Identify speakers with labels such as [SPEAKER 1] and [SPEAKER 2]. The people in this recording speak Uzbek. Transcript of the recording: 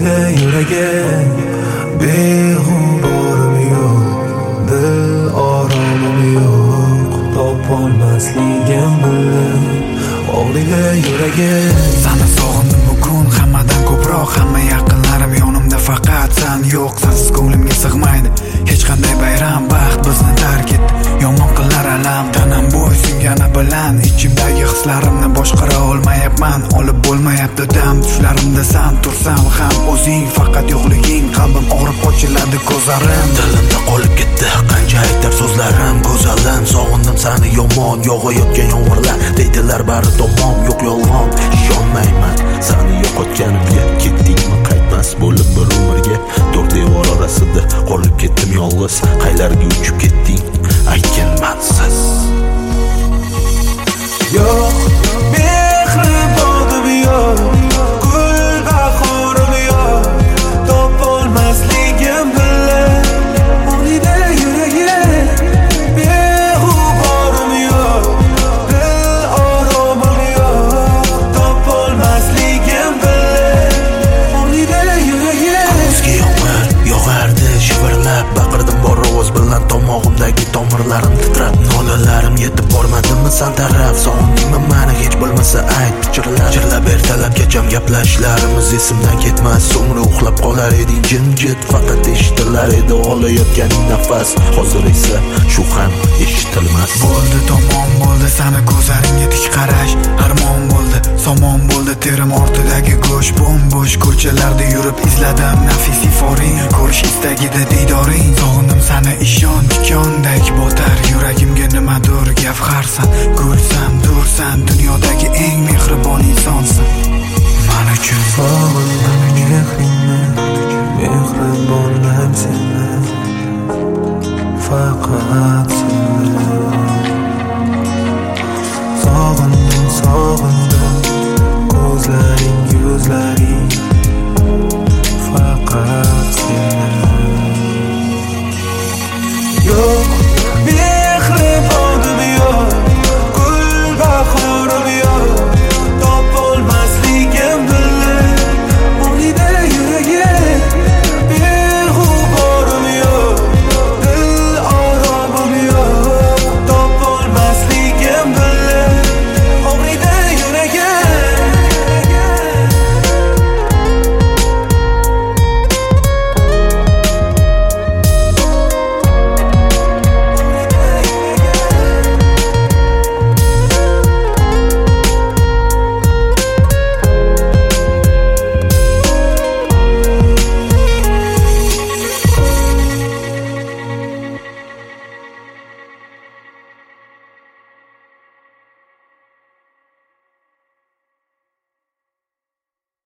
[SPEAKER 1] hovlida yuragim, beg'uborim yo'q, dil oromim yo'q, topolmasligim bilan hovlida yuragim.
[SPEAKER 2] Seni sog'indim bugun hammadan ko'proq, hamma yaqinlarim yonimda, faqat sen yo'q. Sensiz ko'nglimga sig'maydi hech qanday bayram, baxt bizni tark etdi, yomon qilar alam. Tanam bo'ysungani bilan ichimdagi hislarimni boshqara olmayapman, olib bo'lmayapti dam. Tushlarimda sen tursan ham o'zing, faqat yo'qliging qalbim og'rib ochiladi ko'zlarim.
[SPEAKER 3] Dilimda qolib ketdi qancha aytar so'zlarim, go'zalim sog'indim seni yomon, yog'ayotgan yomg'irlar deydilar bari tomon, yo'q yolg'on ishonmayman seni yo'qotganimga. Ketdingmi qaytmas bo'lib bir umrga, to'rt devor orasida qolib ketdim yolg'iz. Qaylarga uchib ketding aytgin mansiz.
[SPEAKER 1] Yo'q mehribonim yo'q, gul bahorim yo'q, topolmasligim bilan hovlida yuragim, beg'uborim yo'q, dil oromim yo'q, topolmasligim bilan hovlida yuragim.
[SPEAKER 3] Ko'zga yomg'ir yog'ardi shivirlab, baqirdim bor ovoz bilan, tomog'imdagi tomirlarim titrab. Nolalarim yetib bormadimi san taraf, sog'indingmi meni hech bo'lmasa ayt pichirlab. Chirlab ertalab kecham gaplashishlarimiz esimdan ketmas, so'ngra uxlab qolar eding jimjit, faqat eshitilar edi olayotganing nafas. Hozir esa shu ham eshitilmas.
[SPEAKER 2] Bo'ldi tamom bo'ldi seni ko'zlaringga tik qarash, armon bo'ldi somon bo'ldi terim ortidagi go'sht. Bo'sh ko'chalarda yurib izladim nafis iforing, ko'rish istagida diydoring. Sog'indim seni ishon tikondek botar yuragimga, nimadir gavharsan, gulsan, dursan, dunyodagi eng mehribon insonsan men uchun.
[SPEAKER 1] Sog'indim mehringni, mehribonlar seni, faqat